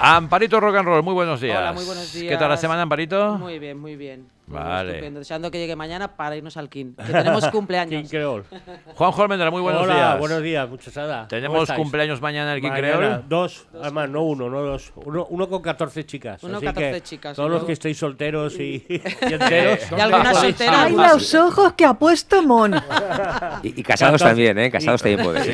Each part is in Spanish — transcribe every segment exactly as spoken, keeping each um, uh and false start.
Amparito Rock and Roll, muy buenos días. Hola, muy buenos días. ¿Qué tal la semana, Amparito? Muy bien, muy bien. Vale. Estupendo. Deseando que llegue mañana para irnos al King, que tenemos cumpleaños. King Creole. Juanjo Almendra, muy buenos Hola, días. buenos días, muchachada. Tenemos cumpleaños mañana en el King Mañana, Creole. Dos, además, no uno, no dos. Uno, uno con catorce chicas. Uno así catorce que chicas, todos y los luego- que estéis solteros y, y enteros. Y algunas solteras. ¡Ay, los ojos que ha puesto Mon! Y, y casados catorce también, ¿eh? Casados también podéis.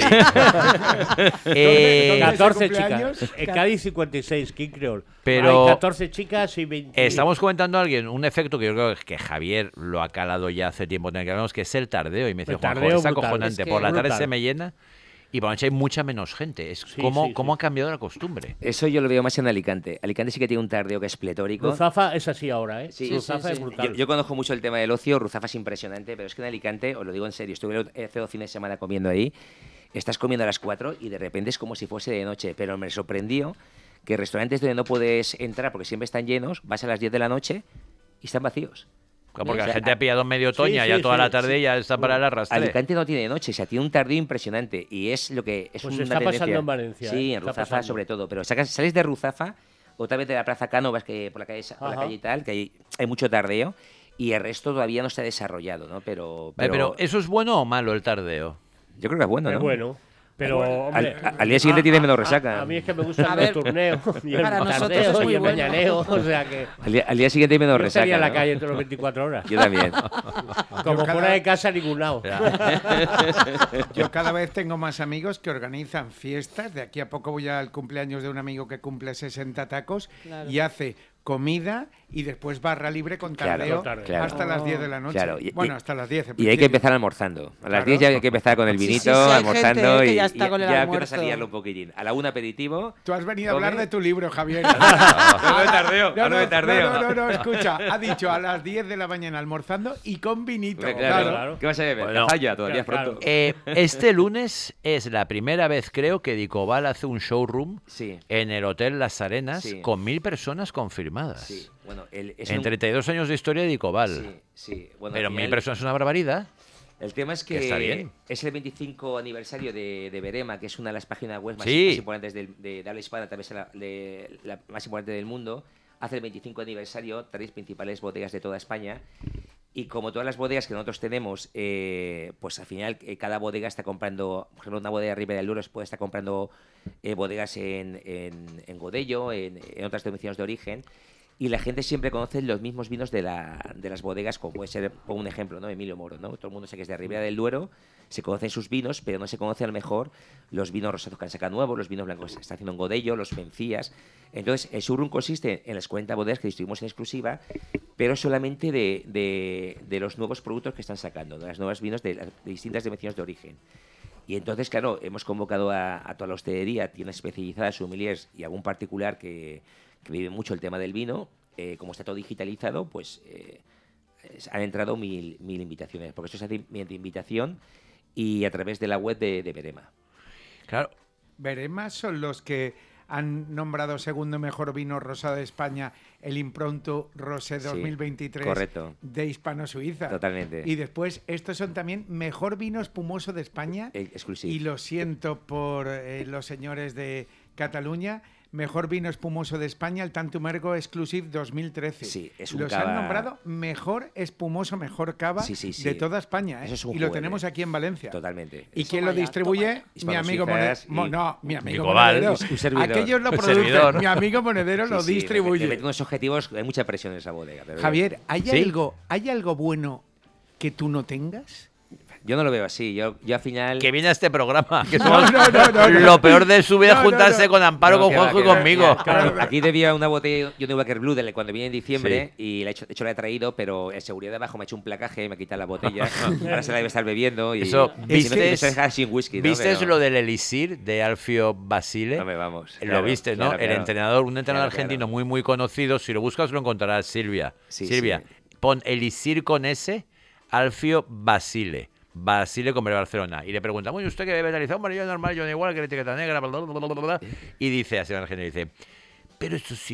Eh, catorce cumpleaños? chicas. En Cádiz cincuenta y seis, King Creole. Pero- Hay catorce chicas y veinte. Estamos comentando a alguien un efecto que yo creo que Javier lo ha calado ya hace tiempo, en el que hablamos, que es el tardeo. Y me dice, El Juanjo, tardeo es brutal. acojonante. Es que- Por la tarde brutal. se me llena y por la noche hay mucha menos gente. Es Sí, como, sí, cómo sí. ha cambiado la costumbre. Eso yo lo veo más en Alicante. Alicante sí que tiene un tardeo que es pletórico. Ruzafa es así ahora, ¿eh? Sí, Ruzafa sí, es sí. brutal. Yo, yo conozco mucho el tema del ocio, Ruzafa es impresionante, pero es que en Alicante, os lo digo en serio, estuve hace dos fines de semana comiendo ahí, estás comiendo a las cuatro y de repente es como si fuese de noche, pero me sorprendió que restaurantes donde no puedes entrar porque siempre están llenos, vas a las diez de la noche y están vacíos. Claro, porque O la sea, gente ha pillado medio sí, otoña, sí, ya toda sí, la tarde sí. ya está para el arrastre. Alicante no tiene de noche, o sea, tiene un tardío impresionante y es lo que es Pues una está tendencia. pasando en Valencia, Sí, ¿eh? en Está Ruzafa pasando. sobre todo, pero sacas, sales de Ruzafa, otra vez de la Plaza Cánovas, que por la calle, por la Ajá. calle y tal, que hay, hay mucho tardeo y el resto todavía no está desarrollado, ¿no? Pero, Vale, pero, pero, ¿eso es bueno o malo el tardeo? yo creo que es bueno, Es ¿no? bueno. Pero, hombre, Al, al día siguiente tiene menos a, resaca. a mí es que me gusta A el ver, turneo y el para nosotros tardeo es muy y el bueno. mañaneo, o sea que Al día, al día siguiente hay menos yo resaca. estaría en la ¿no? calle entre los veinticuatro horas. Yo también. Como Yo cada- fuera de casa a ningún lado. Yo cada vez tengo más amigos que organizan fiestas. De aquí a poco voy al cumpleaños de un amigo que cumple sesenta tacos Claro. y hace comida y después barra libre con Claro, tardeo claro. hasta las diez de la noche. Claro, y- bueno, y- hasta las diez. en Y hay principio. que empezar almorzando. A las Claro. diez ya hay que empezar con el Sí, sí, vinito, sí, hay almorzando gente, ¿eh? que y ya está con el ya almuerzo. empiezas a liarlo un poquitín. A la una aperitivo. Tú has venido a Come. hablar de tu libro, Javier. Hablo de tardeo, No, hablo no, de tardeo. no, no, no, no, escucha. Ha dicho a las diez de la mañana almorzando y con vinito. Hombre, Claro. claro, claro. ¿Qué vas a beber? Bueno, Cazalla, todavía es claro, pronto. Eh, este lunes es la primera vez, creo, que Dicobal hace un showroom Sí, en el Hotel Las Arenas Sí. con mil personas confirmadas. sí. Bueno, el, es En un- treinta y dos años de historia de Dicobal. Sí, sí. Bueno, Pero al mil final- personas es una barbaridad. El tema es que, Que está bien. es el veinticinco aniversario de, de Verema, que es una de las páginas web más, Sí. más importantes del- de, de habla hispana, tal vez la, de- la más importante del mundo. Hace el veinticinco aniversario, traéis principales bodegas de toda España. Y como todas las bodegas que nosotros tenemos, eh, pues al final eh, cada bodega está comprando, por ejemplo, una bodega de Ribera del Duero puede estar comprando eh, bodegas en, en, en Godello, en, en otras denominaciones de origen. Y la gente siempre conoce los mismos vinos de, la, de las bodegas, como puede ser, pongo un ejemplo, ¿no? Emilio Moro, ¿no? Todo el mundo sabe que es de Ribera del Duero, se conocen sus vinos, pero no se conoce a lo mejor los vinos rosados que han sacado nuevos, los vinos blancos que se está haciendo en Godello, los Mencías. Entonces, el showroom consiste en las cuarenta bodegas que distribuimos en exclusiva, pero solamente de, de, de los nuevos productos que están sacando, de las nuevas vinos de, las- de distintas denominaciones de origen. Y entonces, claro, hemos convocado a, a toda la hostelería, tiendas especializadas, sommeliers y algún particular que, que vive mucho el tema del vino. Eh, como está todo digitalizado, pues eh, es- han entrado mil, mil invitaciones, porque esto se hace mediante invitación y a través de la web de, de Verema. Claro. Verema son los que han nombrado segundo mejor vino rosado de España el Impronto Rosé Sí, dos mil veintitrés correcto. de Hispano-Suiza. Totalmente. Y después, estos son también mejor vino espumoso de España. Eh, exclusivo. Y lo siento por eh, los señores de Cataluña. Mejor vino espumoso de España, el Tantumergo Exclusive dos mil trece. Sí, es un Los cava- han nombrado mejor espumoso, mejor cava Sí, sí, sí. de toda España. ¿eh? Eso es un y lo juguete. tenemos aquí en Valencia. Totalmente. ¿Y Eso quién lo vaya, distribuye? toma Mi ya. amigo Monedero. Hispano-Suizas y- No, mi amigo Dicobal, Monedero. un servidor. Aquellos lo Un producen. servidor. Mi amigo Monedero Sí, lo sí, le- distribuye. Le mete unos objetivos, hay mucha presión en esa bodega. pero Javier, ¿hay, ¿Sí? algo, ¿hay algo bueno que tú no tengas? Yo no lo veo así. Yo, yo al final. Que viene a este programa, que No, somos no, no, no, no. lo peor de su vida No, no, juntarse no. con Amparo, No, con que va, Juanjo y que va, conmigo. Claro, aquí debía una botella Johnny Walker Blue de cuando viene en diciembre y la he hecho, de hecho la he traído, pero el seguridad de abajo me ha hecho un placaje, me ha quitado la botella. Ahora se la debe estar bebiendo y Eso, y ¿vistes- me me suele dejar sin whisky, ¿no? ¿Viste Pero- lo del elixir de Alfio Basile? No me vamos. Lo claro, viste, ¿no? claro, El claro. entrenador, un entrenador Claro, argentino claro. muy, muy conocido. Si lo buscas, lo encontrarás, Silvia. Sí, Silvia, sí. pon elixir con S, Alfio Basile. Basile con B de Barcelona. Y le pregunta, bueno, ¿usted qué bebe? Dice, hombre, yo normal, yo da igual, que la etiqueta negra, bla, bla, bla, bla, bla, bla. Y dice, así en argentino, dice, pero eso sí,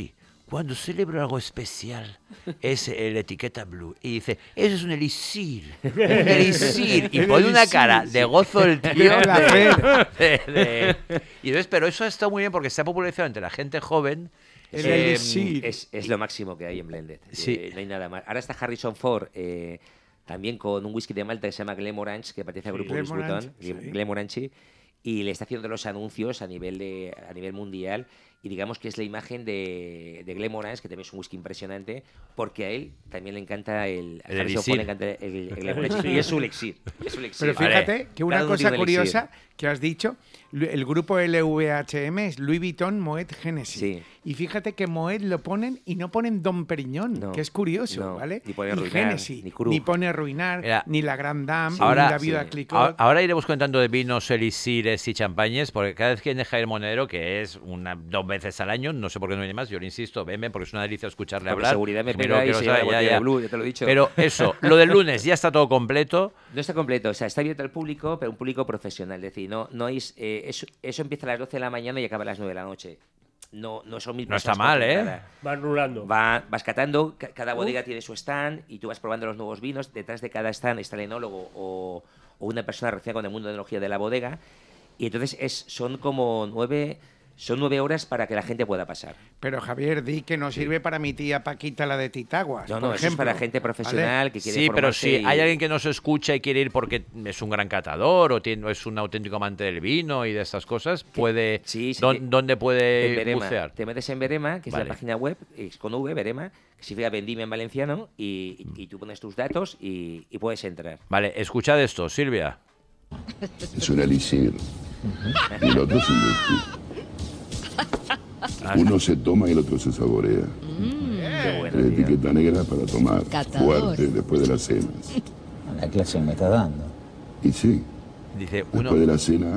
cuando celebro algo especial, es el etiqueta blue. Y dice, eso es un elixir, un elixir. Y El pone una elixir, cara de gozo el tío. De placer. de- de- Y entonces, pero eso ha estado muy bien porque se ha popularizado entre la gente joven. El eh, elixir. Es, es lo máximo que hay en Blended. Sí. Eh, no hay nada más. Ahora está Harrison Ford eh, también con un whisky de Malta que se llama Glenmorangie, que pertenece al grupo Louis Glenmorangie, Vuitton, sí. Glenmorangie, y le está haciendo los anuncios a nivel de a nivel mundial. Y digamos que es la imagen de, de Glenmorangie, que también es un whisky impresionante, porque a él también le encanta el, a El Harrison Ford le elixir. encanta el, el Glenmorangie. Y es su elixir. Es su elixir. Pero Vale. fíjate que una Cada uno cosa tiene un elixir. curiosa que has dicho, lu- el grupo L V H M es Louis Vuitton, Moet, Genesis. Sí. Y fíjate que Moet lo ponen y no ponen Dom Perignon, No, que es curioso, no, ¿vale? ni pone y Arruinar, Genesis, ni Krug. ni pone Arruinar, Mira, ni la Grand Dame, ahora- ni la Viuda sí. Clicquot. Ahora, ahora iremos contando de vinos, elixires y champañes, porque cada vez que viene Javier Monedero, que es una dos veces al año, no sé por qué no viene más, yo le insisto, venme, porque es una delicia escucharle Por hablar. seguridad me Primero pega y quiero se lleva la saber, ya, botella ya. de Blue, ya te lo he dicho. Pero eso, lo del lunes ya está todo completo. No está completo, o sea, está abierto al público, pero un público profesional. Es decir, no, no es, eh, eso, eso empieza a las doce de la mañana y acaba a las nueve de la noche. No, no son mil No está personas mal, por ¿eh? temporada. Van rulando. Va, vas catando, ca- cada bodega tiene su stand y tú vas probando los nuevos vinos. Detrás de cada stand está el enólogo o, o una persona relacionada con el mundo de la enología de la bodega. Y entonces es, son como nueve, son nueve horas para que la gente pueda pasar. Pero Javier, di que no sirve para mi tía Paquita, la de Titaguas. No, por no, eso es ejemplo, para gente profesional que quiere Sí, pero formarse si y- hay alguien que nos escucha y quiere ir porque es un gran catador o tiene, es un auténtico amante del vino y de estas cosas, puede Sí, sí, ¿dó- que- ¿dónde en puede Verema. bucear? Te metes en Verema, que es Vale. la página web, es con V, Verema, que significa vendime en valenciano, y, y- y tú pones tus datos y, y puedes entrar. Vale, escuchad esto, Silvia. Es un elixir. Y el otro es un whisky. Uno se toma y el otro se saborea. Qué bueno, La tío. etiqueta negra para tomar Catador. fuerte después de las cenas. La clase me está dando. Y sí, Dice uno. después de la cena.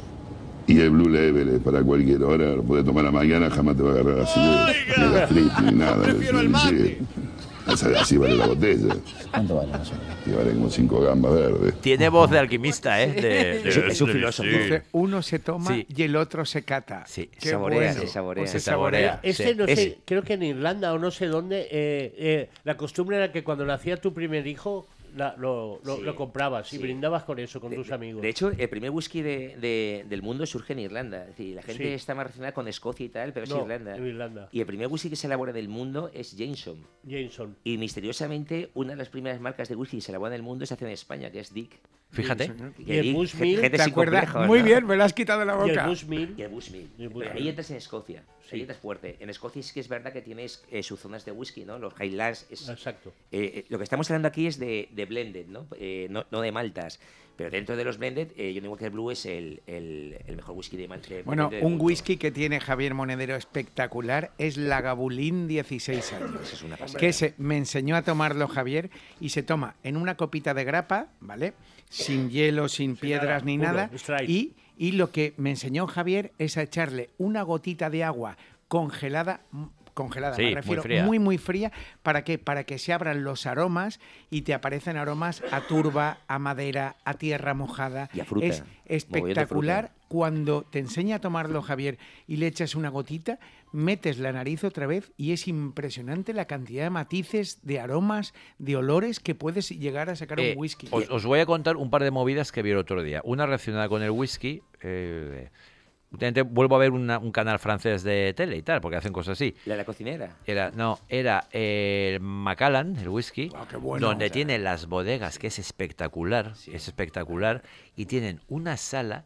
Y el Blue Label es para cualquier hora, lo puedes tomar a la mañana, jamás te va a agarrar así de, de gastritis ni nada. Es un elixir. Así, así vale la botella. ¿Cuánto vale más o menos? Y vale como cinco gambas verdes. Tiene voz de alquimista, ¿eh? De- de- Es- es un de- filósofo. sí. Dice, uno se toma Sí. y el otro se cata. Sí. Qué Saborea, bueno. se saborea. O se Se saborea. saborea. Este no sé, Ese. creo que en Irlanda o no sé dónde, eh, eh, la costumbre era que cuando nacía tu primer hijo la- lo, lo- Sí, lo comprabas y sí. brindabas con eso, con De- tus de- amigos. De hecho, el primer whisky de- de- del mundo surge en Irlanda. Es decir, la gente Sí. está más relacionada con Escocia y tal, pero es No, Irlanda. en Irlanda. Y el primer whisky que se elabora en el mundo es Jameson. Jameson. Y misteriosamente, una de las primeras marcas de whisky que se elabora en el mundo se hace en España, que es Dick. Fíjate. Que Y el Dick, Bushmill, gente ¿Te sin acuerdas? complejos, Muy ¿no? bien, me lo has quitado de la Y el boca. Bushmill. Y el Bushmill. Y el Pero Bushmill. ahí entras en Escocia. Sí. Ahí entras fuerte. En Escocia sí que es verdad que tienes eh, sus zonas de whisky, ¿no? Los Highlands. Es, Exacto. eh, eh, lo que estamos hablando aquí es de, de blended, ¿no? Eh, no, no de maltas. Pero dentro de los blended, eh, Johnny Walker Blue es el, el, el mejor whisky de malta. Bueno, del un mundo. whisky que tiene Javier Monedero espectacular es Lagavulin dieciséis años. Eso es una pasada. Que se, me enseñó a tomarlo Javier y se toma en una copita de grapa, ¿vale? Sin hielo, sin piedras nada, ni puro, nada. straight. Y, y lo que me enseñó Javier es a echarle una gotita de agua congelada, m- congelada, Sí, me muy refiero, fría. muy, muy fría. ¿Para qué? Para que se abran los aromas y te aparecen aromas a turba, a madera, a tierra mojada. Y a fruta. Es Mogollón de espectacular fruta. cuando te enseña a tomarlo Javier y le echas una gotita, metes la nariz otra vez y es impresionante la cantidad de matices, de aromas, de olores que puedes llegar a sacar Eh, un whisky. os, os voy a contar un par de movidas que vi el otro día. Una relacionada con el whisky. Eh, últimamente vuelvo a ver una- un canal francés de tele y tal, porque hacen cosas así. La de la cocinera. Era, no, era el Macallan, el whisky, Guau, qué bueno. donde O sea, tiene las bodegas, que es espectacular, es espectacular, y tienen una sala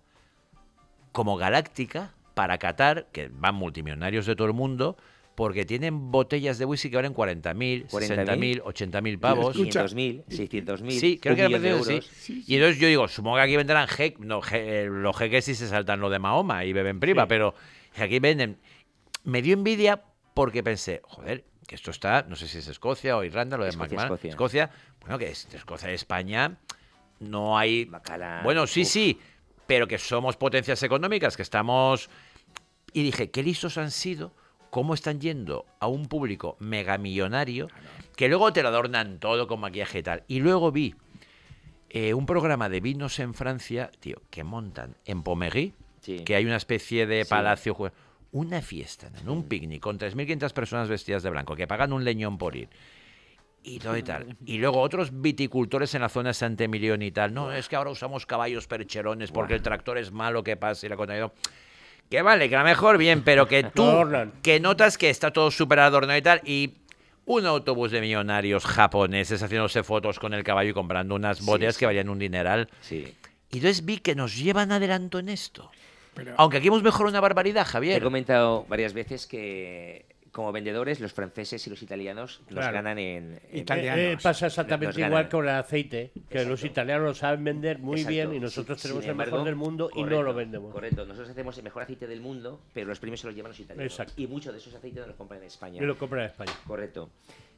como galáctica para catar, que van multimillonarios de todo el mundo, porque tienen botellas de whisky que valen cuarenta mil, sesenta mil, ochenta mil pavos. quinientos mil, seiscientos mil. Sí, creo un que era millón de parecido, euros. sí. Y entonces yo digo, supongo que aquí venderán jeque, no, je- los jeques sí se saltan lo de Mahoma y beben priva, Sí. pero aquí venden. Me dio envidia porque pensé, joder, que esto está, no sé si es Escocia o Irlanda, lo de Escocia, Macmillan. Escocia. Escocia, bueno, que es de Escocia y España no hay. Macallan, Bueno, sí, uf. sí, pero que somos potencias económicas, que estamos. Y dije, qué listos han sido, cómo están yendo a un público megamillonario, que luego te lo adornan todo con maquillaje y tal. Y luego vi eh, un programa de vinos en Francia, tío, que montan en Pommery, Sí. que hay una especie de Sí. palacio, jue- una fiesta, en un picnic con tres mil quinientas personas vestidas de blanco que pagan un leñón por ir. Y todo y tal. Y luego otros viticultores en la zona de Sant Emilión y tal. No, es que ahora usamos caballos percherones porque el tractor es malo que pase y la cosa. Que vale, que a lo mejor bien, pero que tú, que notas que está todo súper adornado y tal. Y un autobús de millonarios japoneses haciéndose fotos con el caballo y comprando unas botellas sí, sí. que valían un dineral. Sí. Y entonces vi que nos llevan adelanto en esto. Pero... Aunque aquí hemos mejorado una barbaridad, Javier. He comentado varias veces que como vendedores los franceses y los italianos nos claro. ganan en... en italianos. Eh, pasa exactamente igual con el aceite, que Exacto. los italianos lo saben vender muy Exacto. bien y nosotros sí, tenemos embargo, el mejor del mundo correcto, y no lo vendemos. Correcto, nosotros hacemos el mejor aceite del mundo, pero los premios se los llevan los italianos. Exacto. Y muchos de esos aceites no los compran en España. Y los compran en España. Correcto.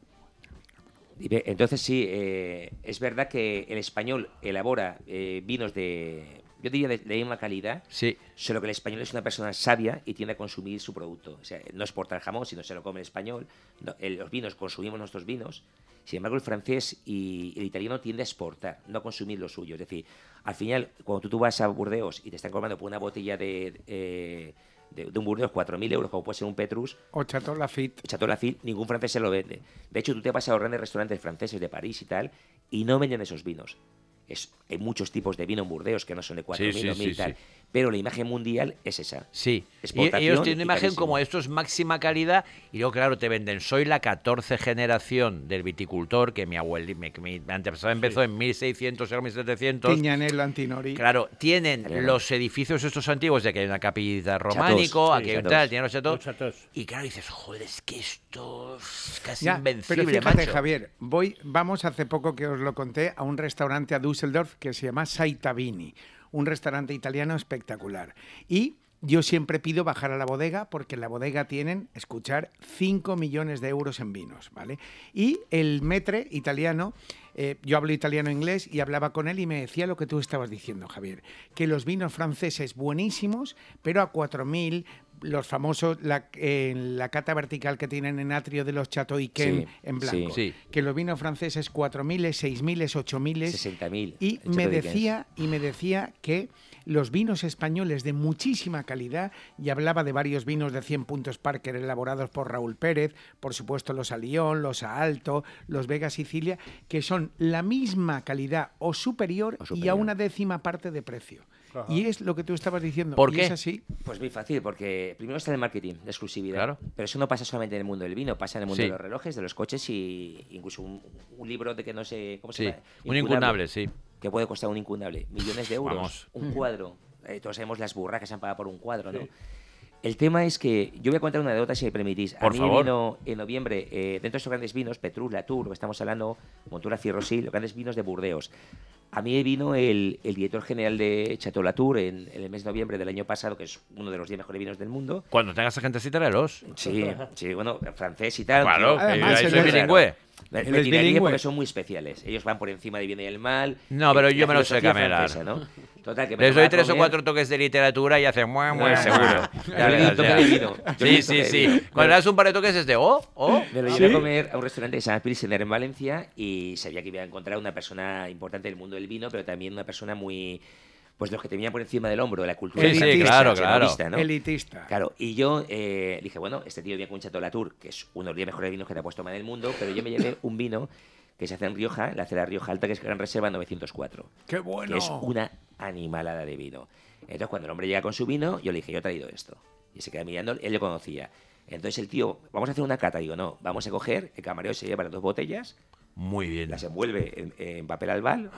Entonces sí, eh, es verdad que el español elabora eh, vinos de... Yo diría de, de misma calidad, sí. solo que el español es una persona sabia y tiende a consumir su producto. O sea, no exporta el jamón, sino se lo come el español. No, el, los vinos, consumimos nuestros vinos. Sin embargo, el francés y el italiano tiende a exportar, no a consumir lo suyo. Es decir, al final, cuando tú, tú vas a Burdeos y te están cobrando por una botella de... Eh, De, de un Burdeos cuatro mil euros, como puede ser un Petrus o Chateau Lafite, Chateau Lafite, ningún francés se lo vende. De hecho, tú te vas a grandes restaurantes franceses de París y tal, y no venden esos vinos. Es, hay muchos tipos de vino en Burdeos que no son de cuatro mil, sí, sí, dos mil sí, tal. Sí. Pero la imagen mundial es esa. Sí. Y ellos tienen una imagen carísimo. Como esto es máxima calidad y luego, claro, te venden. Soy la catorce generación del viticultor que mi abuelo, mi, mi antepasado empezó sí. en mil seiscientos o mil setecientos. Tignanello, Antinori. Claro, tienen Claro. los edificios estos antiguos de que hay una capilla románico, Chatos. aquí Sí, hay tal, tienen los chatos. chatos. Y claro, dices, joder, es que esto es casi ya, invencible, pero fíjate, macho. Javier, voy, vamos hace poco que os lo conté a un restaurante a Düsseldorf que se llama Saitavini, un restaurante italiano espectacular. Y yo siempre pido bajar a la bodega porque en la bodega tienen, escuchar, cinco millones de euros en vinos, ¿vale? Y el maître italiano, eh, yo hablo italiano-inglés y hablaba con él y me decía lo que tú estabas diciendo, Javier, que los vinos franceses buenísimos, pero a cuatro mil, los famosos, la, eh, la cata vertical que tienen en atrio de los Chateau Yquem sí, en blanco, sí. que los vinos franceses cuatro mil, seis mil, ocho mil, sesenta mil. Y me decía y me decía que los vinos españoles de muchísima calidad, y hablaba de varios vinos de cien puntos Parker elaborados por Raúl Pérez, por supuesto los a Lyon, los a Alto, los Vega Sicilia, que son la misma calidad o superior, o superior. y a una décima parte de precio. Ajá. Y es lo que tú estabas diciendo. ¿Por ¿Y qué? es así? Pues muy fácil, porque primero está el marketing de exclusividad. Claro. Pero eso no pasa solamente en el mundo del vino, pasa en el mundo sí. de los relojes, de los coches y incluso un, un libro de que no sé cómo se sí. llama. Un incunable, sí. Que puede costar un incunable. Millones de euros. Vamos. Un cuadro. Eh, todos sabemos las burras que se han pagado por un cuadro, ¿no? Sí. El tema es que yo voy a contar una anécdota, si me permitís. Por a mí favor. vino en noviembre, eh, dentro de estos grandes vinos, Petrus, Latour, lo que estamos hablando, Montura, Cirrosil, los grandes vinos de Burdeos. A mí vino el, el director general de Chateau Latour en, en el mes de noviembre del año pasado, que es uno de los diez mejores vinos del mundo. Cuando tengas a gente así, tráelos. Sí, sí, bueno, francés y tal. Claro, tío. Además, que él soy es bilingüe. Me, Él me es tiraría bilingüe. porque son muy especiales. Ellos van por encima de bien y el mal. No, pero Eh, yo la me lo sé filosofía camelar. francesa, ¿no? Total, que me Les doy tomaba tres o comer- cuatro toques de literatura y hacen muah, muah, Eh, seguro. muah. Yo Ya le di verás, un toque ya. de vino. Yo le di Sí, un sí, toque de sí. vino. Cuando le das un par de toques es de oh, oh. Me lo llevé a comer a un restaurante que se llama Pilsener en Valencia y sabía que iba a encontrar una persona importante del mundo del vino, pero también una persona muy... Pues los que te venían por encima del hombro de la cultura. Sí, sí, francesa, claro, claro. generalista, ¿no? Elitista. Claro, y yo eh, dije, bueno, este tío viene con un Chateau Latour, que es uno de los diez mejores vinos que te ha puesto más del mundo, pero yo me llevé un vino que se hace en Rioja, la hace la Rioja Alta, que es Gran Reserva novecientos cuatro. ¡Qué bueno! Que es una animalada de vino. Entonces, cuando el hombre llega con su vino, yo le dije, yo he traído esto. Y se queda mirando, él lo conocía. Entonces el tío, vamos a hacer una cata. Digo, no, vamos a coger, el camarero se lleva las dos botellas, Muy bien. las envuelve en, en papel albal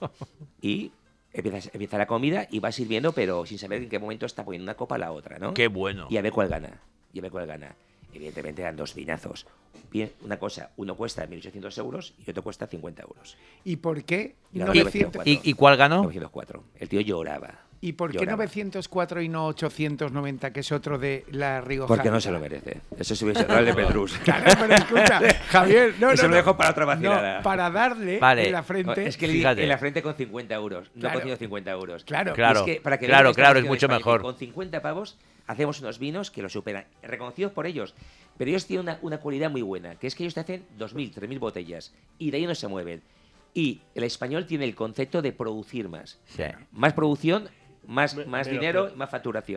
y empieza, empieza la comida y va sirviendo, pero sin saber en qué momento está poniendo una copa a la otra, ¿no? Qué bueno. Y a ver cuál gana. Y a ver cuál gana. Evidentemente eran dos vinazos. Bien, una cosa, uno cuesta mil ochocientos euros y otro cuesta cincuenta euros. ¿Y por qué Y ganó novecientos? ¿Y, ¿Y cuál ganó? novecientos cuatro. El tío lloraba. ¿Y por qué Lloraba. novecientos cuatro y no ochocientos noventa, que es otro de la Rioja? Porque no se lo merece. Eso se hubiese dado el de Petrus. Claro, pero escucha, Javier, no, Eso no, lo no. dejo para otra vacilada. No, para darle Vale. en la frente. Es que le Fíjate. di en la frente con cincuenta euros, no Claro. con ciento cincuenta euros. Claro. Claro, Es que, para que claro, vean que claro, estamos es mucho en España, mejor. que Con cincuenta pavos hacemos unos vinos que lo superan, reconocidos por ellos. Pero ellos tienen una, una cualidad muy buena, que es que ellos te hacen dos mil, tres mil botellas y de ahí no se mueven. Y el español tiene el concepto de producir más. Sí. Más producción, más, Me- más menos dinero, precio. más facturación.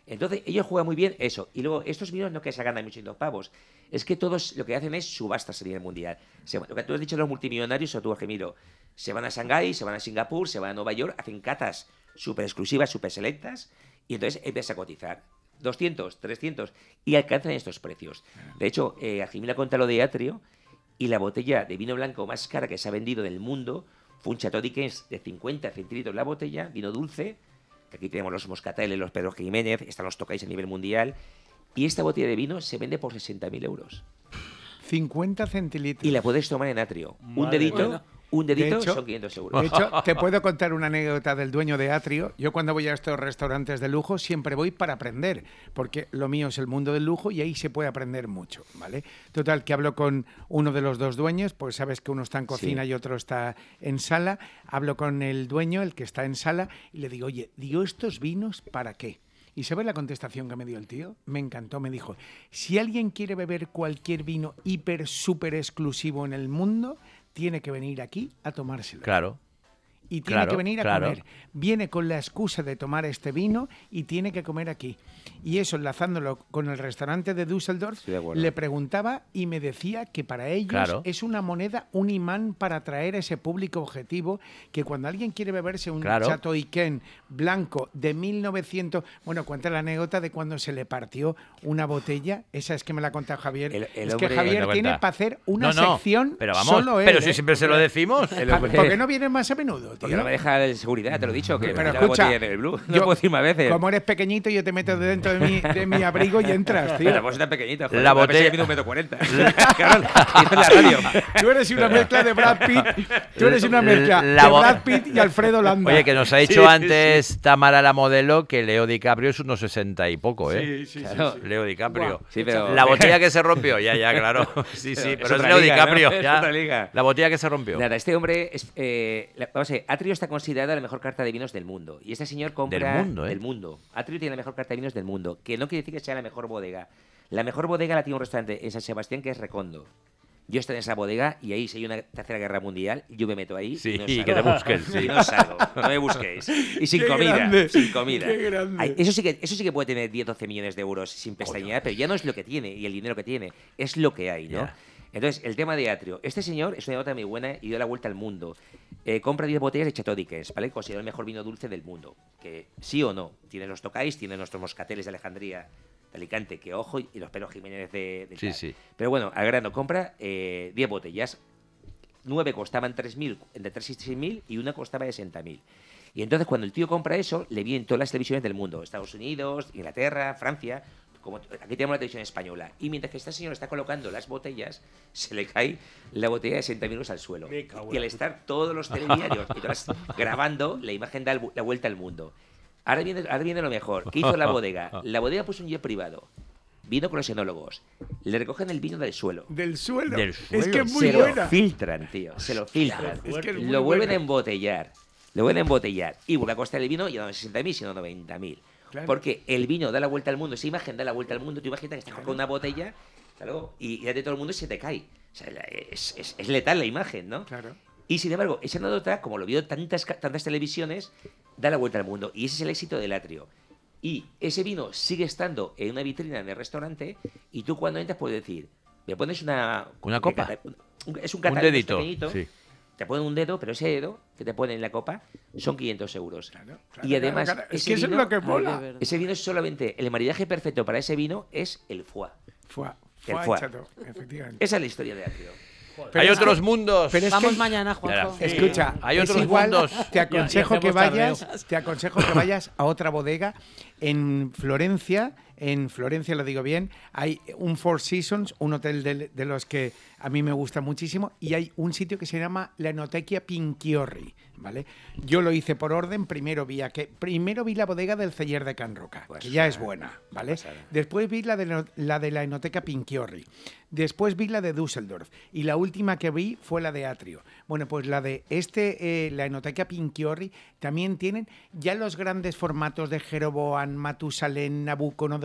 Entonces, ellos juegan muy bien eso. Y luego, estos vinos no que se ganan ochocientos pavos. Es que todos lo que hacen es subastas a nivel mundial. Se, lo que tú has dicho de los multimillonarios, o tú, Gemiro, se van a Shanghái, se van a Singapur, se van a Nueva York, hacen catas súper exclusivas, súper selectas, y entonces empiezas a cotizar. doscientos, trescientos, y alcanzan estos precios. De hecho, eh, a Jimena cuenta lo de Atrio, y la botella de vino blanco más cara que se ha vendido del mundo fue un Chateau Dickens de cincuenta centilitros la botella, vino dulce, que aquí tenemos los Moscateles, los Pedro Jiménez, están los Tocáis a nivel mundial, y esta botella de vino se vende por sesenta mil euros. cincuenta centilitros. Y la puedes tomar en Atrio. Madre un dedito, mía. un dedito De hecho- son quinientos euros. De hecho, te puedo contar una anécdota del dueño de Atrio. Yo cuando voy a estos restaurantes de lujo siempre voy para aprender, porque lo mío es el mundo del lujo y ahí se puede aprender mucho, ¿vale? Total, que hablo con uno de los dos dueños, pues sabes que uno está en cocina Sí. y otro está en sala. Hablo con el dueño, el que está en sala, y le digo, oye, digo, ¿estos vinos para qué? ¿Y sabes la contestación que me dio el tío? Me encantó, me dijo, si alguien quiere beber cualquier vino hiper, súper exclusivo en el mundo, tiene que venir aquí a tomárselo. Claro. Y tiene Claro, que venir a claro. comer. Viene con la excusa de tomar este vino y tiene que comer aquí. Y eso, enlazándolo con el restaurante de Düsseldorf, Estoy de acuerdo. le preguntaba y me decía que para ellos Claro. es una moneda, un imán para atraer a ese público objetivo, que cuando alguien quiere beberse un Claro. Chateau Yquem blanco de mil novecientos... Bueno, cuenta la anécdota de cuando se le partió una botella. Esa es que me la ha contado Javier. El- el es que hombre- Javier Cuenta, tiene cuenta. para hacer una No, no, sección pero vamos, solo él. pero si ¿eh? siempre se lo decimos. El Ja- hombre- ¿Por qué no vienes más a menudo, tío? Porque no me deja el seguridad, te lo he dicho, que Pero me tira la escucha, botella del Blue. No yo- puedo decir más veces. Como eres pequeñito, yo te meto dentro de mi, de mi abrigo y entras, tío. La bolsa tan pequeñita, joder. La una botella- persona que mide un metro cuarenta. Claro, y esto es la radio. Tú eres una mezcla de Brad Pitt. Tú eres una mezcla La de bo- Brad Pitt y Alfredo Landa. Oye, que nos ha dicho antes Tamara la modelo que Leo DiCaprio es unos sesenta y poco, ¿eh? Sí, sí, sí, Claro. sí. Leo DiCaprio. Guau. Sí, pero... La botella que se rompió, ya, ya, claro. Sí, sí, Es pero es otra Leo liga, DiCaprio. ¿no? Es ya. otra liga. La botella que se rompió. Nada, este hombre es. Eh, la- vamos a ver, Atrio está considerada la mejor carta de vinos del mundo. Y este señor compra. Del mundo, ¿eh? Del mundo. Atrio tiene la mejor carta de vinos del mundo. Que no quiere decir que sea la mejor bodega. La mejor bodega la tiene un restaurante en San Sebastián que es Recondo. Yo estoy en esa bodega y ahí, si hay una tercera guerra mundial, yo me meto ahí. Sí, y no y salgo. que te busquen, sí. Y no salgo. No me busquéis. Y sin Qué comida. grande, sin comida. qué grande. Ay, eso, sí que, eso sí que puede tener diez, doce millones de euros sin pestañear, pero ya no es lo que tiene y el dinero que tiene. Es lo que hay, ¿no? Ya. Entonces, el tema de Atrio. Este señor es una nota muy buena y dio la vuelta al mundo. Eh, compra diez botellas de Chateau Dickens, ¿vale? Considerado el mejor vino dulce del mundo. Que sí o no. Tiene los Tocáis, tiene nuestros Moscateles de Alejandría, de Alicante, que ojo, y los Pedro Jiménez de, de Sí, tal. sí. Pero bueno, al grano, compra eh, diez botellas. nueve costaban tres mil, entre tres y seis mil, y una costaba sesenta mil. Y entonces, cuando el tío compra eso, le vienen todas las televisiones del mundo. Estados Unidos, Inglaterra, Francia... Como aquí tenemos la televisión española. Y mientras que este señor está colocando las botellas, se le cae la botella de sesenta minutos al suelo. Me cago en Y al la estar todos los telediarios y todas grabando, la imagen da el- la vuelta al mundo. Ahora viene, ahora viene lo mejor. ¿Qué hizo la bodega? La bodega puso un jet privado. Vino con los enólogos. Le recogen el vino del suelo. Del suelo. Del Es suelo. que es muy se buena. lo filtran, tío. Se lo filtran. Es que es muy lo vuelven buena. a embotellar. Lo vuelven a embotellar. Y vuelve a costar el vino ya no sesenta mil, sino noventa mil. Claro. Porque el vino da la vuelta al mundo, esa imagen da la vuelta al mundo. Tú imaginas que estás con una botella, claro, y, y de todo el mundo y se te cae. O sea, la- es, es- es letal la imagen, ¿no? Claro. Y sin embargo, esa anécdota, como lo vio tantas, ca- tantas televisiones, da la vuelta al mundo. Y ese es el éxito del Atrio. Y ese vino sigue estando en una vitrina en el restaurante, y tú cuando entras puedes decir, me pones una... ¿Una copa? un- Es un Un catálogo dedito. pequeñito, Sí. te ponen un dedo, pero ese dedo que te ponen en la copa son quinientos euros. Claro, claro, y además, claro, claro. Es ese que eso es vino- lo que mola. de verdad. ese vino es solamente, el maridaje perfecto para ese vino es el foie. Fue, El fue foie. Chateau, efectivamente. Esa es la historia de Atrio. Pero Hay es otros que- mundos. pero es Vamos que- mañana, Juanjo. Sí. Escucha, Hay es otros igual, mundos. te aconsejo Y- y que hacemos vayas, tardeo. te aconsejo que vayas a otra bodega en Florencia, en Florencia lo digo bien, hay un Four Seasons, un hotel de, de los que a mí me gusta muchísimo, y hay un sitio que se llama la Enotequia Pinchiorri, ¿vale? Yo lo hice por orden, primero vi a que primero vi la bodega del Celler de Can Roca, Pues, que ya es ah, buena, ¿vale? pasada. Después vi la de, la- la de la Enoteca Pinchiorri. Después vi la de Düsseldorf. Y la última que vi fue la de Atrio. Bueno, pues la de este, eh, la Enoteca Pinchiorri, también tienen ya los grandes formatos de Jeroboam, Matusalén, Nabucodonosor,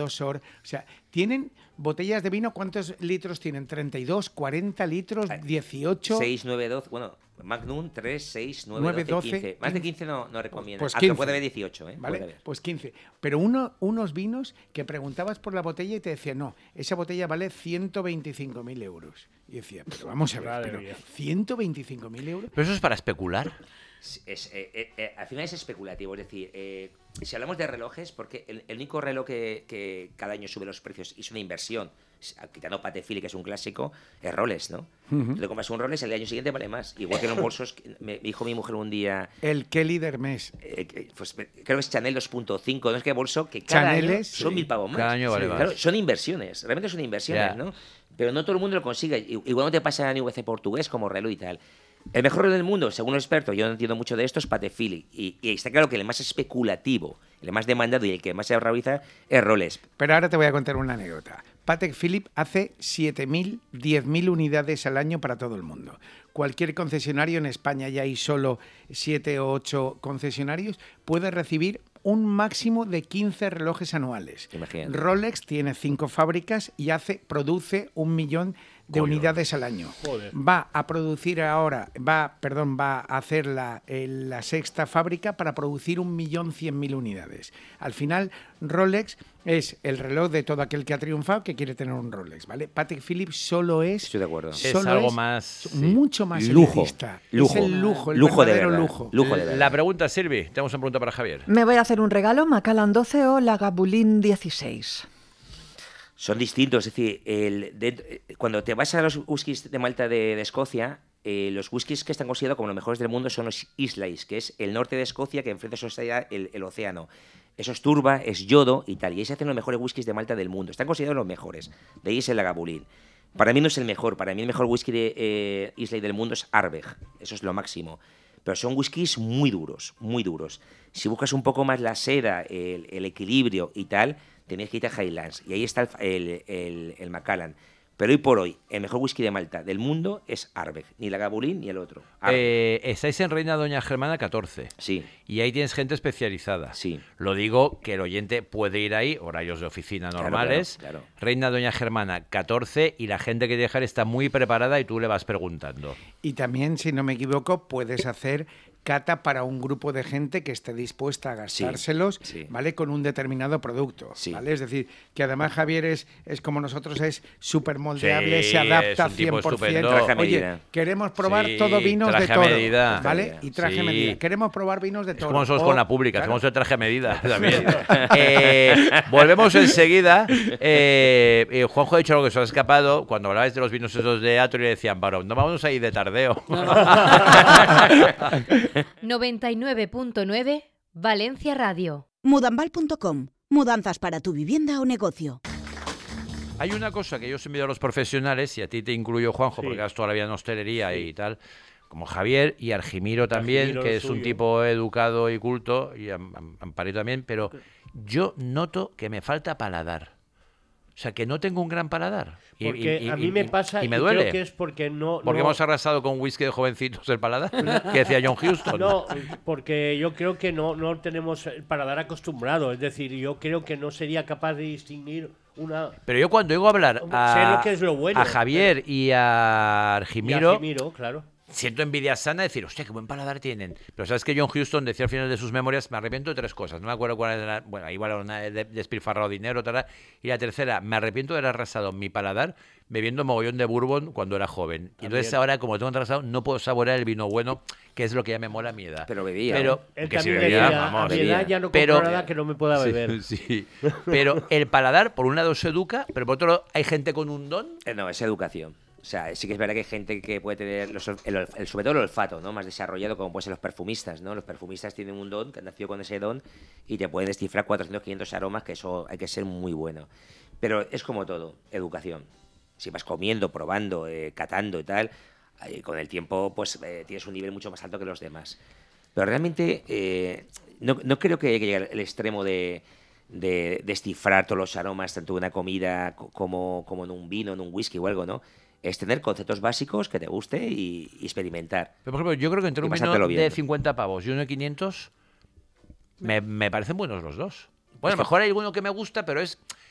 Grosor. O sea, tienen botellas de vino, ¿cuántos litros tienen? ¿treinta y dos, cuarenta litros, dieciocho? seis, nueve, doce, bueno, Magnum, tres, seis, nueve, nueve, doce, doce, quince. Más de quince no, no recomiendo. Pues Ah, quince. pero puede haber dieciocho, ¿eh? ¿Vale? Puede haber. Pues quince. Pero uno, unos vinos que preguntabas por la botella y te decían, no, esa botella vale ciento veinticinco mil euros. Y decía, pero vamos a ver, Madre pero mía. ¿ciento veinticinco mil euros? Pero eso es para especular. Es, es, eh, eh, eh, al final es especulativo, es decir, eh, si hablamos de relojes, porque el, el único reloj que, que cada año sube los precios y es una inversión, quitando Patek Philippe, que es un clásico, es Rolex, ¿no? Uh-huh. Tú te compras un Rolex, el año siguiente vale más. Igual que en los bolsos, me dijo mi mujer un día... El Kelly de Hermès. Eh, pues, creo que es Chanel dos punto cinco, no es que bolso, que cada Chaneles, año son sí. mil pavos más. Cada año vale Sí, más. claro, son inversiones, realmente son inversiones, Yeah. ¿no? Pero no todo el mundo lo consigue. Igual no te pasa en U V C portugués como reloj y tal. El mejor reloj del mundo, según los expertos, yo no entiendo mucho de esto, es Patek Philippe. Y, y está claro que el más especulativo, el más demandado y el que más se realiza es Rolex. Pero ahora te voy a contar una anécdota. Patek Philippe hace siete mil, diez mil unidades al año para todo el mundo. Cualquier concesionario en España, ya hay solo siete o ocho concesionarios, puede recibir un máximo de quince relojes anuales. Imagínate. Rolex tiene cinco fábricas y hace, produce un millón de Coño. unidades al año. Joder. Va a producir ahora, va, perdón, va a hacer la, el- la sexta fábrica para producir un millón cien mil unidades. Al final, Rolex es el reloj de todo aquel que ha triunfado que quiere tener un Rolex, ¿vale? Patek Philippe solo es, Estoy de acuerdo. Es solo algo es más, sí. mucho más Lujo, elitista. lujo. Es el lujo, el Lujo de verdadero verdad. lujo. Lujo de verdad. La pregunta, Silvi, tenemos una pregunta para Javier. ¿Me voy a hacer un regalo, Macallan doce o Lagavulin dieciséis? Son distintos, es decir, el, de- cuando te vas a los whiskies de Malta de, de Escocia, eh, los whiskies que están considerados como los mejores del mundo son los Isleys, que es el norte de Escocia que enfrenta a su el, el océano. Eso es turba, es yodo y tal. Y ahí se hacen los mejores whiskies de Malta del mundo. Están considerados los mejores. De ahí es el Lagavulin. Para mí no es el mejor. Para mí el mejor whisky de eh, Islay del mundo es Ardbeg. Eso es lo máximo. Pero son whiskies muy duros, muy duros. Si buscas un poco más la seda, el, el equilibrio y tal, tenías que irte a Highlands. Y ahí está el, el, el, el Macallan. Pero hoy por hoy, el mejor whisky de Malta del mundo es Ardbeg. Ni Lagavulin ni el otro. Ardbeg. Eh, estáis en Reina Doña Germana catorce. Sí. Y ahí tienes gente especializada. Sí. Lo digo que el oyente puede ir ahí, horarios de oficina normales. Claro, claro. Reina Doña Germana catorce y la gente que dejar está muy preparada y tú le vas preguntando. Y también, si no me equivoco, puedes hacer cata para un grupo de gente que esté dispuesta a gastárselos, sí. ¿vale? Con un determinado producto, Sí. ¿vale? Es decir, que además Javier es, es como nosotros, es súper moldeable, Sí, se adapta es un tipo cien por ciento. estupendo. Traje a Oye, medida. queremos probar Sí, todo vinos de traje a todo. medida. ¿Vale? Y traje Sí. a medida. Queremos probar vinos de Es todo. como nosotros O- con la pública, claro. hacemos el traje a medida también. Eh, volvemos enseguida. Eh, eh, Juanjo ha dicho algo que se ha escapado. Cuando hablabais de los vinos esos de Atrio, le decían, varón, no vamos a ir de tardeo. noventa y nueve punto nueve Valencia Radio. Mudanval punto com. Mudanzas para tu vivienda o negocio. Hay una cosa que yo os envío a los profesionales, y a ti te incluyo, Juanjo, Sí. porque has toda la vida en hostelería y tal, como Javier y Argimiro también, Argimiro, que lo es un suyo. tipo educado y culto, y Am- Am- Amparito también, pero yo noto que me falta paladar. O sea, que no tengo un gran paladar. Y- Porque y- y- a mí y- me pasa y me y duele. creo que es porque no... Porque no- hemos arrasado con whisky de jovencitos el paladar, que decía John Huston. No, porque yo creo que no, no tenemos el paladar acostumbrado. Es decir, yo creo que no sería capaz de distinguir una... Pero yo cuando oigo hablar Sé a, lo que es lo bueno, a Javier y a y Argimiro, Argimiro, claro. siento envidia sana de decir, hostia, qué buen paladar tienen. Pero sabes que John Huston decía al final de sus memorias, me arrepiento de tres cosas. No me acuerdo cuál era. Bueno, igual una de despilfarrado dinero, tal. Y la tercera, me arrepiento de haber arrasado mi paladar bebiendo mogollón de bourbon cuando era joven. Y entonces ahora, como tengo arrasado, no puedo saborear el vino bueno, que es lo que ya me mola a mi edad. Pero bebía, Pero, Él que si también bebía, decía, vamos, a mi bebía. edad ya no Pero- compro nada que no me pueda Sí, beber. sí. Pero el paladar, por un lado, se educa, pero por otro lado, hay gente con un don. Eh, No, es educación. O sea, sí que es verdad que hay gente que puede tener, los, el, el- sobre todo el olfato, ¿no? Más desarrollado, como pueden ser los perfumistas, ¿no? Los perfumistas tienen un don, que han nacido con ese don, y te pueden descifrar cuatrocientos, quinientos aromas, que eso hay que ser muy bueno. Pero es como todo, educación. Si vas comiendo, probando, eh, catando y tal, eh, con el tiempo pues eh, tienes un nivel mucho más alto que los demás. Pero realmente eh, no, no creo que llegue al extremo de, de descifrar todos los aromas, tanto en una comida co- como, como en un vino, en un whisky o algo, ¿no? Es tener conceptos básicos que te guste y, y experimentar. Pero, por ejemplo, yo creo que entre Y un vino pasártelo bien. de cincuenta pavos y uno de quinientos me, me parecen buenos los dos. Bueno, a lo mejor hay alguno que me gusta, pero es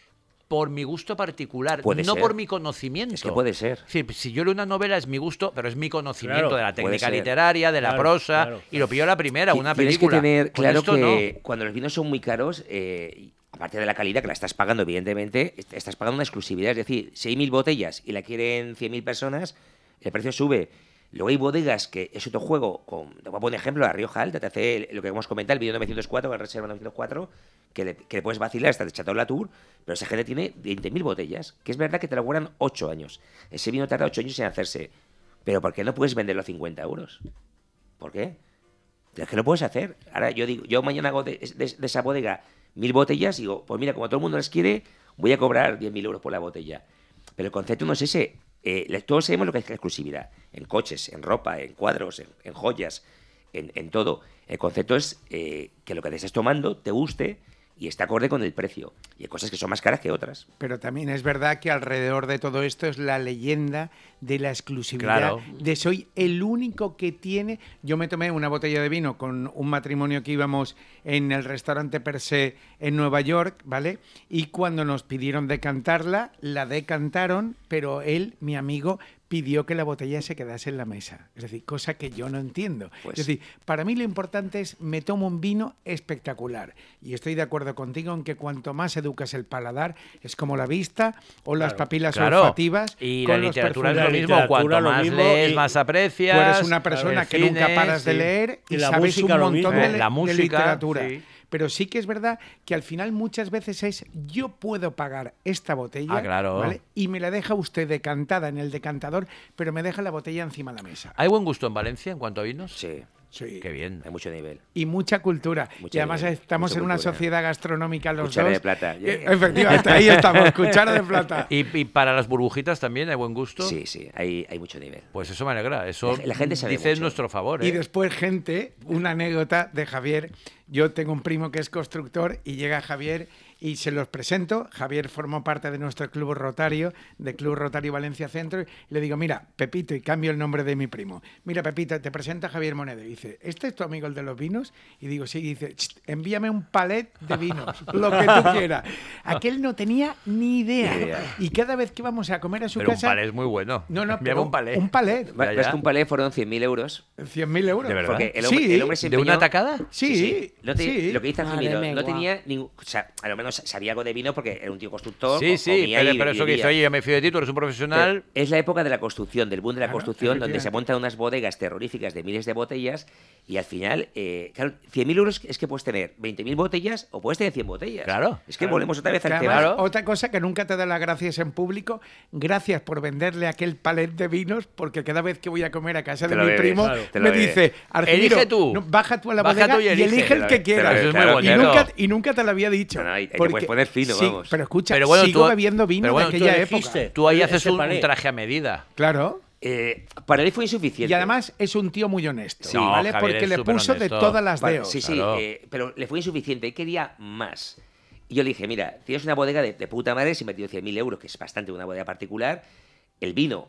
por mi gusto particular, Puede no ser. por mi conocimiento. Es que puede ser. Es decir, si yo leo una novela es mi gusto, pero es mi conocimiento Claro, de la puede técnica ser. literaria, de la Claro, prosa, claro, y lo pillo a la primera, una Tienes película. que tener Con claro esto que no. cuando los vinos son muy caros, eh, aparte de la calidad que la estás pagando, evidentemente, est- estás pagando una exclusividad. Es decir, si hay mil botellas y la quieren cien mil personas, el precio sube. Luego hay bodegas que es otro juego. Con, te voy a poner ejemplo, la Rioja Alta, te hace lo que hemos comentado, el vídeo novecientos cuatro, el Reserva novecientos cuatro, que le, que le puedes vacilar hasta de Chateau Latour, pero esa gente tiene veinte mil botellas, que es verdad que te la guardan ocho años. Ese vino tarda ocho años en hacerse. Pero ¿por qué no puedes venderlo a cincuenta euros? ¿Por qué? Es que lo puedes hacer. Ahora yo digo, yo mañana hago de, de- de esa bodega mil botellas y digo, pues mira, como todo el mundo las quiere, voy a cobrar diez mil euros por la botella. Pero el concepto no es ese. Eh, le- todos sabemos lo que es la exclusividad. En coches, en ropa, en cuadros, en, en joyas, en, en todo. El concepto es eh, que lo que te estés tomando te guste y está acorde con el precio. Y hay cosas que son más caras que otras. Pero también es verdad que alrededor de todo esto es la leyenda de la exclusividad, Claro. de soy el único que tiene. Yo me tomé una botella de vino con un matrimonio que íbamos en el restaurante Per Se en Nueva York, ¿vale? Y cuando nos pidieron decantarla, la decantaron, pero él, mi amigo, pidió que la botella se quedase en la mesa. Es decir, cosa que yo no entiendo. Pues- Es decir, para mí lo importante es, me tomo un vino espectacular. Y estoy de acuerdo contigo en que cuanto más educas el paladar, es como la vista o las Claro. papilas Claro. olfativas. Y con la los literatura es perfumes. lo La mismo. literatura Cuanto lo más mismo lees, y- más aprecias. Tú eres una persona el que nunca cine, paras de sí. leer y, Y la sabes un música lo montón mismo. de, La de música, literatura. sí. Pero sí que es verdad que al final muchas veces es yo puedo pagar esta botella, Ah, claro. ¿vale? Y me la deja usted decantada en el decantador, pero me deja la botella encima de la mesa. ¿Hay buen gusto en Valencia en cuanto a vinos? Sí, Sí. Qué bien. hay mucho nivel. Y mucha cultura. Mucho y además nivel, estamos mucha en una cultura. sociedad gastronómica los Cuchara dos. de plata. Eh, Efectivamente, ahí estamos, cuchara de plata. ¿Y, y para las burbujitas también hay buen gusto? Sí, sí, hay, hay mucho nivel. Pues eso me alegra. Eso La- la gente sabe dice en mucho. nuestro favor. ¿eh? Y después, gente, una anécdota de Javier. Yo tengo un primo que es constructor y llega Javier y se los presento. Javier formó parte de nuestro club rotario, de Club Rotario Valencia Centro. Y le digo, mira, Pepito, y cambio el nombre de mi primo. Mira, Pepito, te presenta Javier Monedo. Y dice, ¿este es tu amigo el de los vinos? Y digo, sí. Y dice, "Cht, envíame un palet de vinos, lo que tú quieras. Aquel no tenía ni idea. Ni idea. Y cada vez que íbamos a comer a su Pero un casa... palé es muy bueno. No, no, Envíame pero un palé. Un palet. Va- Ya, Ves ya. que un palé fueron cien mil euros. cien mil euros. ¿De verdad? Porque el hombre, Sí. el hombre se ¿De empeñó- una tacada? Sí, No te- sí. Lo que dice Madre Angelino, mía, no guau. tenía ningún... O sea, a lo menos sabía algo de vino porque era un tío constructor. Sí, co- sí, comía pero, y- pero y eso que dice, bebía. oye, yo me fío de ti, tú eres un profesional. Pero es la época de la construcción, del boom de la Claro, construcción, donde se efectivamente. montan unas bodegas terroríficas de miles de botellas y al final, eh, claro, cien mil euros es que puedes tener veinte mil botellas o puedes tener cien botellas. Claro. Es que volvemos otra vez Que al además, tema. Claro. otra cosa que nunca te da las gracias en público, gracias por venderle aquel palet de vinos, porque cada vez que voy a comer a casa Te de lo mi bebes, primo, claro, te lo me bebes. dice, Argimiro, Elige tú. no, baja tú a la Baja bodega tú y y elige. elige Te el lo que bebes, te lo quieras. bebes, Eso es muy claro. y, bonito. nunca, y nunca te lo había dicho. No, no, ahí- ahí te porque- puedes poner fino, sí, vamos. pero escucha, Pero bueno, sigo tú- bebiendo vino pero bueno, de tú aquella elegiste. época. Tú ahí Ese haces un, palé. un traje a medida. Claro. Eh, para él fue insuficiente. Y además es un tío muy honesto, Sí. ¿vale? No, Javier Porque es le súper puso de honesto. todas las Vale, deos. sí, sí, Claro. eh, pero le fue insuficiente. Él quería más. Y yo le dije, mira, tienes una bodega de, de puta madre, se invertido cien mil euros, que es bastante una bodega particular. El vino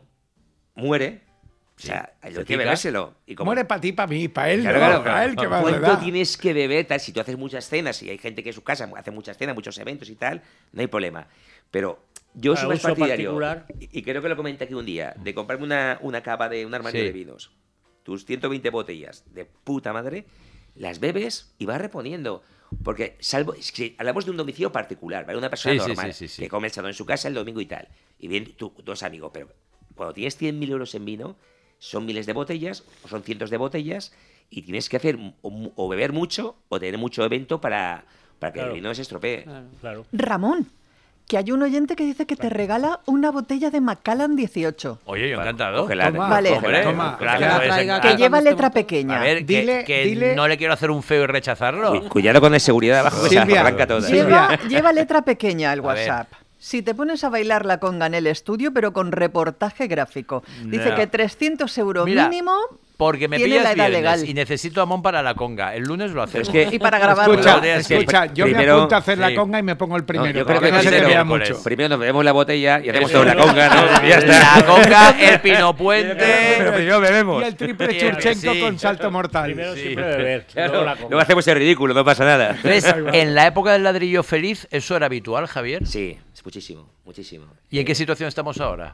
muere. O sea, hay se que pica. bebérselo. Y como- Muere para ti, para mí, para él, Claro, no, claro, para él, que más le ¿Cuánto da? tienes que beber? Tal? Si tú haces muchas cenas y hay gente que en su casa hace muchas cenas, muchos eventos y tal, no hay problema. Pero yo Para soy más uso partidario, particular. y, y creo que lo comenté aquí un día, de comprarme una, una cava de un armario Sí. de vinos, tus ciento veinte botellas de puta madre, las bebes y vas reponiendo. Porque salvo, si hablamos de un domicilio particular, ¿vale? Una persona Sí, sí, normal sí, sí, sí. que come el sábado en su casa el domingo y tal, y bien tú, dos amigos, pero cuando tienes cien mil euros en vino, son miles de botellas o son cientos de botellas y tienes que hacer o, o beber mucho o tener mucho evento para, para que Claro. el vino no se estropee. Claro. Claro. Ramón, que hay un oyente que dice que te regala una botella de Macallan dieciocho. Oye, yo Vale, encantado. cógela, Toma, Vale. cógela, toma, Claro, que la pues, traiga en- Que Ah, lleva cuando letra estemos- pequeña. A ver, Dile- que, que dile- no le quiero hacer un feo y rechazarlo. Cu- Cuidado con el seguridad abajo que se Silvia, arranca toda. Lleva, lleva letra pequeña el A ver. WhatsApp. Si te pones a bailarla con Ganel Estudio, pero con reportaje gráfico. Dice No. que trescientos euros Mira. mínimo porque me Tiene pillas la edad viernes legal. y necesito Amón para la conga. El lunes lo hacemos. Es que- Y para grabarlo. Escucha, Es que escucha, yo primero- me apunto a hacer la sí. conga y me pongo el primero. No, yo creo porque que no se te primero- vea por mucho. eso. Primero nos bebemos la botella y hacemos Eso toda una es. conga, ¿no? Y ya está. La conga, el pino puente. Pero primero bebemos. Y el triple Sí, churchenko sí. con salto mortal. Primero Sí. siempre beber. Claro, luego la luego conga. hacemos el ridículo, no pasa nada. Entonces, en la época del ladrillo feliz, ¿eso era habitual, Javier? Sí, es muchísimo, muchísimo. ¿Y en qué situación estamos ahora?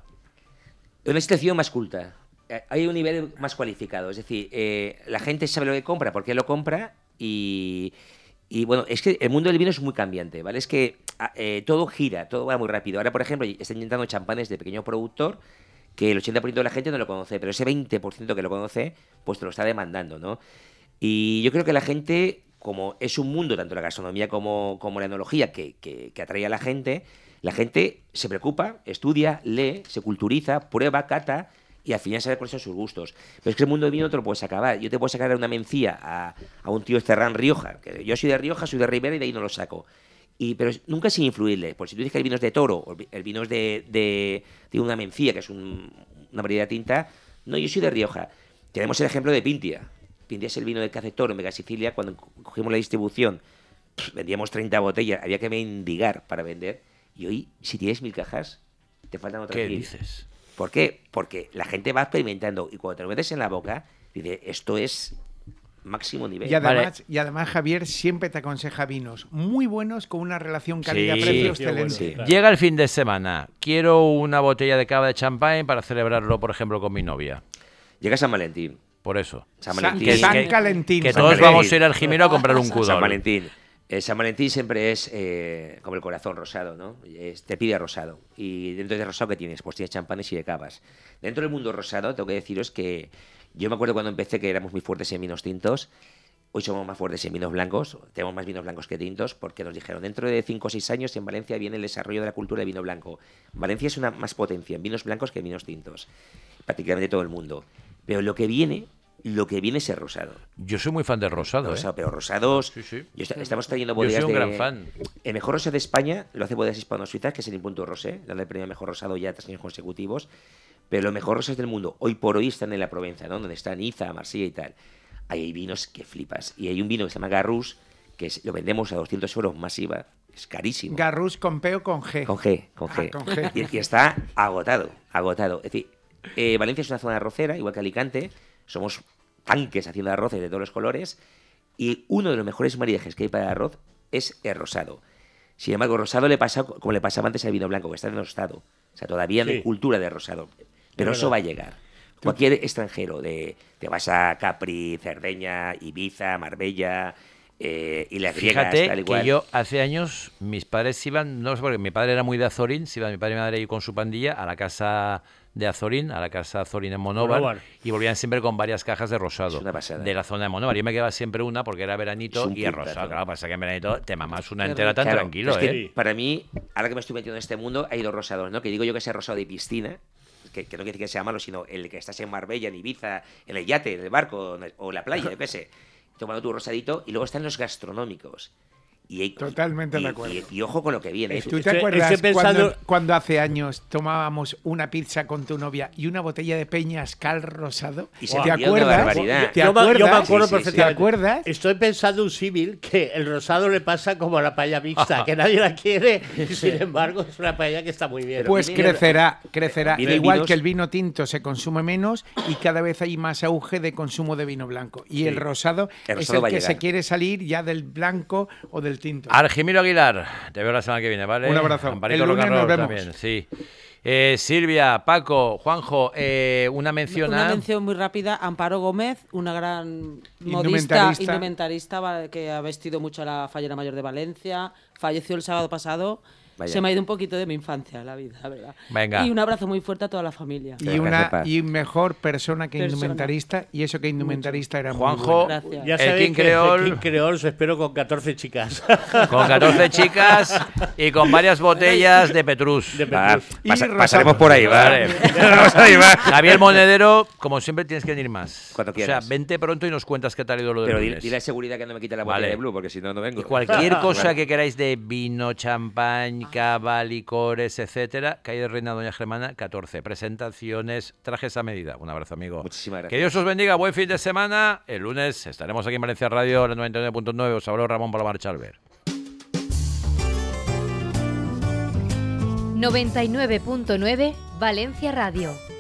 Una situación más culta. Eh, Hay un nivel más cualificado. Es decir, eh, la gente sabe lo que compra, por qué lo compra y, y, bueno, es que el mundo del vino es muy cambiante, ¿vale? Es que ah, eh, todo gira, todo va muy rápido. Ahora, por ejemplo, están intentando champanes de pequeño productor que el ochenta por ciento de la gente no lo conoce, pero ese veinte por ciento que lo conoce, pues te lo está demandando, ¿no? Y yo creo que la gente, como es un mundo, tanto la gastronomía como, como la enología, que, que, que atrae a la gente, la gente se preocupa, estudia, lee, se culturiza, prueba, cata y al final sabe cuáles son sus gustos. Pero es que el mundo del vino no te lo puedes acabar. Yo te puedo sacar una mencía a, a un tío Ferran Rioja, que yo soy de Rioja, soy de Ribera y de ahí no lo saco. Y, pero es- nunca sin influirle. Por si tú dices que el vino es de Toro, o el vi- el vino es de, de, de una mencía, que es un- una variedad tinta, no, yo soy de Rioja. Tenemos el ejemplo de Pintia. Pintia es el vino de que hace Toro en Mega Sicilia. Cuando co- cogimos la distribución, pff, vendíamos treinta botellas, había que mendigar para vender. Y hoy, si tienes mil cajas, te faltan otras ¿Qué mil. dices? ¿Por qué? Porque la gente va experimentando y cuando te lo metes en la boca, dice, esto es máximo nivel. Y además, y además, Javier siempre te aconseja vinos muy buenos con una relación Sí. calidad-precio Sí, excelente. sí. Claro. Llega el fin de semana. Quiero una botella de cava de champán para celebrarlo, por ejemplo, con mi novia. Llega San Valentín. Por eso. San San, Valentín. San que- Calentín. Que San todos Calentín. vamos a ir al Jimeno a comprar un San cudol. Valentín. Eh, San Valentín siempre es eh, como el corazón rosado, ¿no? Es- te pide rosado. Y dentro de rosado, ¿qué tienes? Pues tienes champanes y de cavas. Dentro del mundo rosado, tengo que deciros que yo me acuerdo cuando empecé que éramos muy fuertes en vinos tintos. Hoy somos más fuertes en vinos blancos. Tenemos más vinos blancos que tintos porque nos dijeron, dentro de cinco o seis años en Valencia viene el desarrollo de la cultura de vino blanco. Valencia es una más potencia en vinos blancos que en vinos tintos. Prácticamente todo el mundo. Pero lo que viene... Lo que viene es el rosado. Yo soy muy fan del rosado. ¿eh? Rosado, pero rosados. Sí, sí. Yo está- estamos trayendo Yo soy botellas un de. gran fan. El mejor rosado de España lo hace Bodegas Hispano-Suizas, que es el Impunto Rosé, dando el premio a mejor rosado ya tres años consecutivos. Pero los mejores rosados del mundo, hoy por hoy, están en la Provenza, ¿no? Donde está Niza, Marsella y tal. Ahí hay vinos que flipas. Y hay un vino que se llama Garrus, que es- lo vendemos a doscientos euros más I V A. Es carísimo. Garrus con P o con G. Con G, con Ah, G. con G. Y, y está agotado, agotado. Es decir, eh, Valencia es una zona arrocera, igual que Alicante. Somos tanques haciendo arroces de todos los colores. Y uno de los mejores maridajes que hay para el arroz es el rosado. Sin embargo, el rosado le pasa como le pasaba antes al vino blanco, que está denostado. O sea, todavía no hay Sí. cultura de rosado. Pero Es eso verdad. va a llegar. Cualquier extranjero, de te vas a Capri, Cerdeña, Ibiza, Marbella, eh, y las griegas, Fíjate tal y cual. que yo hace años, mis padres iban, no sé por qué, mi padre era muy de Azorín, se iban mi padre y mi madre ahí con su pandilla a la casa de Azorín, a la casa Azorín en Monóvar, Monóvar. y volvían siempre con varias cajas de rosado Es una pasada. de la zona de Monóvar. Yo me quedaba siempre una porque era veranito Es un y el puntazo. rosado, claro, pasa que en veranito te mamás una Qué entera rico. tan Claro, tranquilo, es que ¿eh? para mí, ahora que me estoy metiendo en este mundo, hay dos rosados, ¿no? Que digo yo que ese rosado de piscina, que, que no quiere decir que sea malo, sino el que estás en Marbella, en Ibiza, en el yate, en el barco en el- o en la playa, yo qué sé, tomando tu rosadito, y luego están los gastronómicos. Y hay- Totalmente y- de acuerdo. Y, y ojo con lo que viene. ¿eh? ¿Tú te Estoy- acuerdas estoy pensando- cuando, cuando hace años tomábamos una pizza con tu novia y una botella de Peñascal rosado? Y se ¿Te hacía una acuerdas? barbaridad. ¿Te yo, me- acuerdas? yo me acuerdo Sí, sí, sí. ¿Te perfectamente. acuerdas? Estoy pensando un símil que el rosado le pasa como a la paella mixta, que nadie la quiere, y sin embargo es una paella que está muy bien. Pues viene- crecerá, crecerá. vienen Igual vinos- que el vino tinto se consume menos y cada vez hay más auge de consumo de vino blanco. Y el rosado El es rosado el va a que se llegar. quiere salir ya del blanco o del tinto. Argimiro Aguilar, te veo la semana que viene, ¿vale? Un abrazo. Amparito El lunes Rock and nos Roll vemos. también, sí. Eh, Silvia, Paco, Juanjo, eh, una mención Una a... mención muy rápida, Amparo Gómez, una gran modista, Indumentarista. indumentarista, va- que ha vestido mucho a la Fallera Mayor de Valencia, falleció el sábado pasado. Vaya. Se me ha ido un poquito de mi infancia la vida, la verdad. Venga. Y un abrazo muy fuerte a toda la familia. Y Descanse en una paz. y mejor persona que Persona. indumentarista, y eso que indumentarista era muy Juanjo, bueno. Gracias. Ya el sabéis King que Creole. el King Creole os espero con catorce chicas. Con catorce chicas y con varias botellas de Petrus. De Va, Petrus. Y pasa- rosado. pasaremos por ahí, va. Vale. Pasaremos ahí, va. Javier Monedero, como siempre tienes que venir más. Cuando o sea, quieras. vente pronto y nos cuentas qué tal ha ido lo de Pero dile, lunes. dile a seguridad que no me quite la botella Vale. de Blue, porque si no, no vengo. Y cualquier cosa Vale. que queráis de vino, champán, cava, licores, etcétera. Calle Reina Doña Germana, catorce. Presentaciones, trajes a medida. Un abrazo, amigo. Muchísimas gracias. Que Dios os bendiga, buen fin de semana. El lunes estaremos aquí en Valencia Radio, la noventa y nueve punto nueve. Os habló Ramón Palomar Chalver. noventa y nueve punto nueve Valencia Radio.